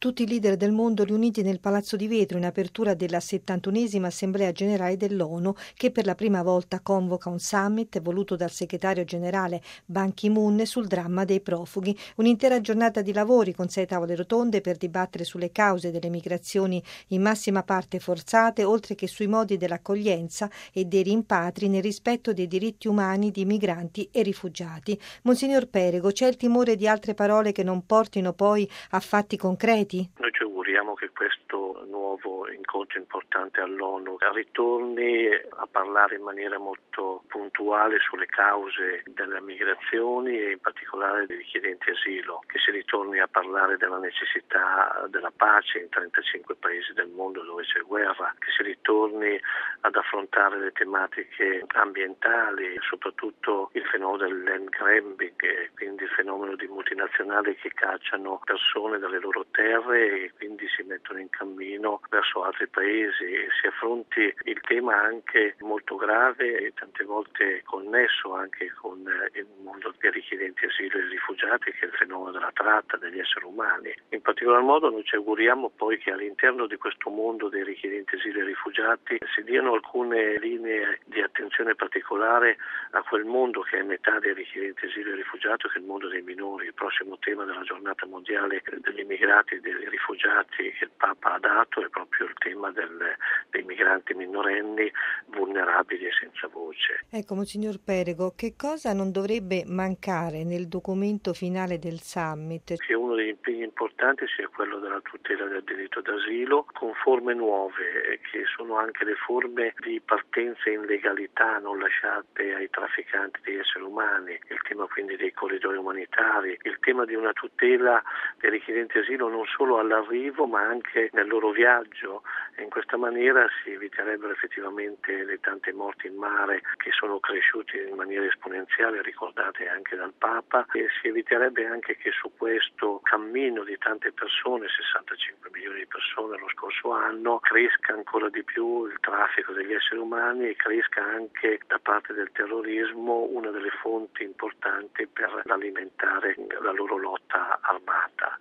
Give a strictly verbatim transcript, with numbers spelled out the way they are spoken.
Tutti i leader del mondo riuniti nel Palazzo di Vetro in apertura della settantunesima Assemblea Generale dell'ONU, che per la prima volta convoca un summit voluto dal segretario generale Ban Ki-moon sul dramma dei profughi. Un'intera giornata di lavori con sei tavole rotonde per dibattere sulle cause delle migrazioni in massima parte forzate, oltre che sui modi dell'accoglienza e dei rimpatri nel rispetto dei diritti umani di migranti e rifugiati. Monsignor Perego, c'è il timore di altre parole che non portino poi a fatti concreti? Noi ci auguriamo che questo nuovo incontro importante all'ONU ritorni a parlare in maniera molto puntuale sulle cause delle migrazioni e in particolare dei richiedenti asilo, che si ritorni a parlare della necessità della pace in trentacinque paesi del mondo dove c'è guerra, che si ritorni ad affrontare le tematiche ambientali, soprattutto il fenomeno del land grabbing, quindi il fenomeno di multinazionali che cacciano persone dalle loro terre e quindi si mettono in cammino verso altri paesi, e si affronti il tema anche molto grave e tante volte connesso anche con il mondo dei richiedenti asilo e rifugiati, che è il fenomeno della tratta degli esseri umani. In particolar modo noi ci auguriamo poi che all'interno di questo mondo dei richiedenti asilo e rifugiati si diano alcune linee di attenzione particolare a quel mondo che è metà dei richiedenti asilo e rifugiati, che è il mondo dei minori. Il prossimo tema della giornata mondiale degli immigrati e dei rifugiati che il Papa ha dato è proprio il tema del, dei migranti minorenni vulnerabili e senza voce. Ecco, Monsignor Perego, che cosa non dovrebbe mancare nel documento finale del summit? Che uno degli impegni importanti sia quello della tutela del diritto d'asilo con forme nuove, che sono anche le forme di partenza in legalità non lasciate ai trafficanti di esseri umani, il tema quindi dei corridoi umanitari, il tema di una tutela dei richiedenti asilo non solo all'arrivo ma anche nel loro viaggio, e in questa maniera si eviterebbero effettivamente le tante morti in mare che sono cresciute in maniera esponenziale, ricordate anche dal Papa, e si eviterebbe anche che su questo cammino di tante persone, sessantacinque milioni di persone lo scorso anno, cresca ancora di più il traffico degli esseri umani e cresca anche da parte del terrorismo una delle fonti importanti per alimentare la loro lotta armata.